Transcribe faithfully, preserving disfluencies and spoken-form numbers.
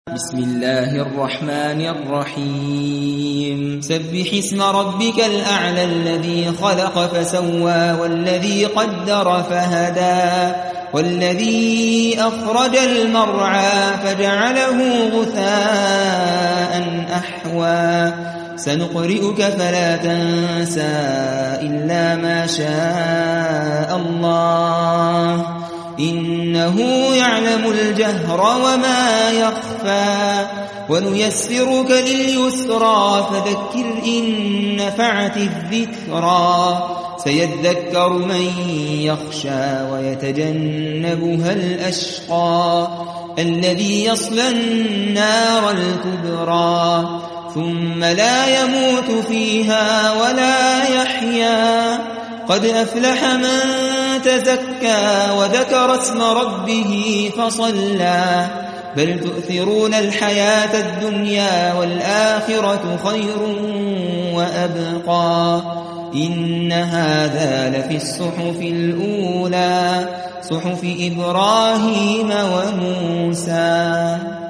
بسم الله الرحمن الرحيم سبح اسم ربك الأعلى الذي خلق فسوى والذي قدر فهدى والذي أخرج المرعى فجعله غثاء أحوى سنقرئك فلا تنسى إلا ما شاء الله إنه يعلم الجهر وما يخفى ونيسرك لليسرى فذكر إن نفعت الذكرى سيذكر من يخشى ويتجنبها الأشقى الذي يصلى النار الكبرى ثم لا يموت فيها ولا يحيا قد أفلح من تزكى وذكر اسم ربه فصلى بل تؤثرون الحياة الدنيا والآخرة خير وأبقى إن هذا لفي الصحف الأولى صحف إبراهيم وموسى.